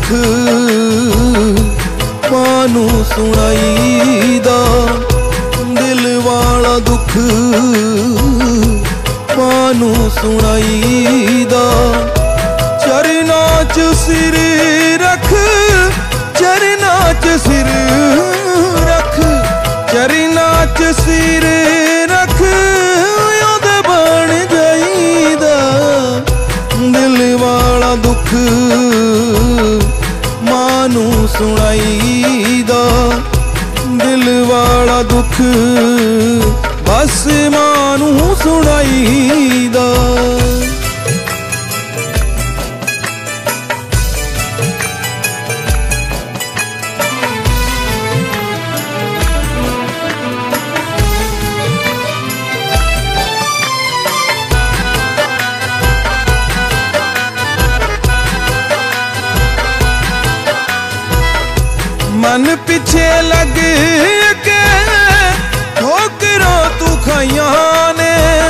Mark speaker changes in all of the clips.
Speaker 1: दुख मानू सुनाईदा, दिल वाला दुख मानू सुनाईदा। चरना च सिर रख, चरना च सिर रख, चरना च सिर रख, ओदे बन जाईदा। दिल वाला दुख मानू सुनाईदा, दिल वाला दुख बस मानू सुनाईदा। मन पिछे लग के ठोकरां तू खाइयां ने,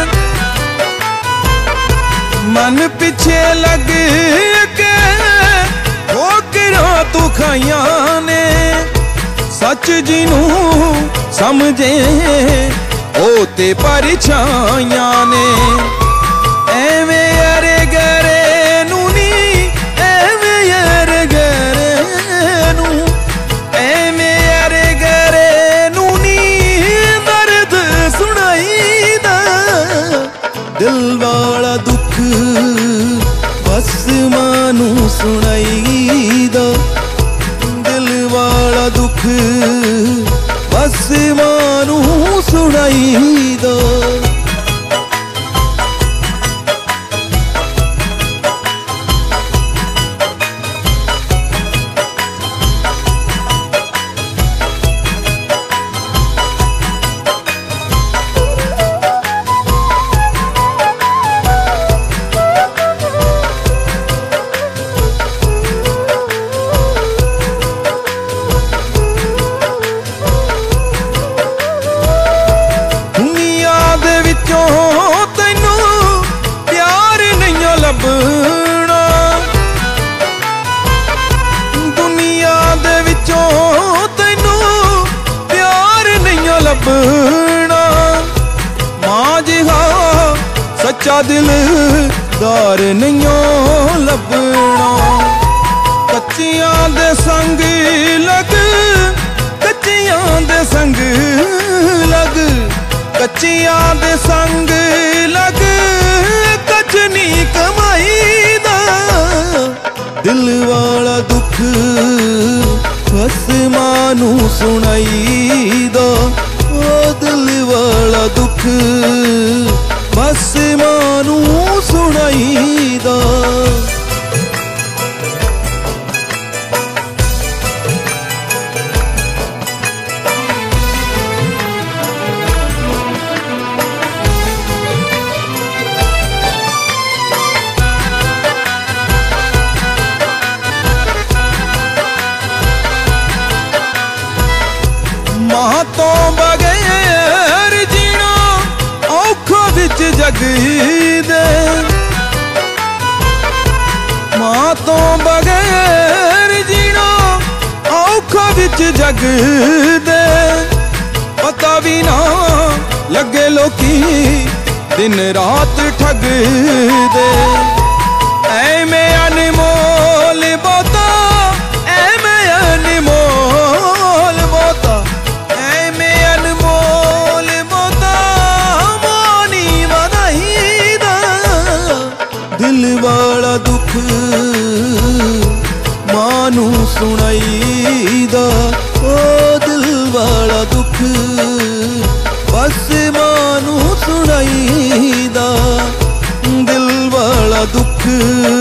Speaker 1: मन पिछे लग के ठोकरां तू खाइयां ने। सच जिनू समझे ओ ते परछाइयां ने, एवें अरे गरे नू नी, एवें अरे गरे नू, एवें अरे गरे नू नी दर्द सुनाईदा। दिल वाला दुख बस मानू सुनाईदा, दिल वाला दुख बस मानू सुनाईदा। लभना दुनिया दे विचों तैनू प्यार नहीं लभना। मां जिहा सच्चा दिलदार नहीं लभना। कच्चियां दे संग लग, कच्चियां दे संग लग, कच्चियां दे संग लग, कच नहीं कमाईदा। दिल वाला दुख बस मानू सुनाईदा, ओ दिल वाला दुख बस मानू सुनाईदा। मां तो बगैर जीना औखा विच जग दे, मां तो बगैर जीना औखा विच जग दे। पता भी ना लगे लोकी दिन रात ठग दे। ऐवें अनमोल बहुता, ऐवें अनमोल बहुता, ऐवें अनमोल बहुता मोनी वधाईदा। दिल वाला दुख मानू सुनाईदा, ओ दिल वाला दुख बस मानू सुनाईदा। दिल वाला दुख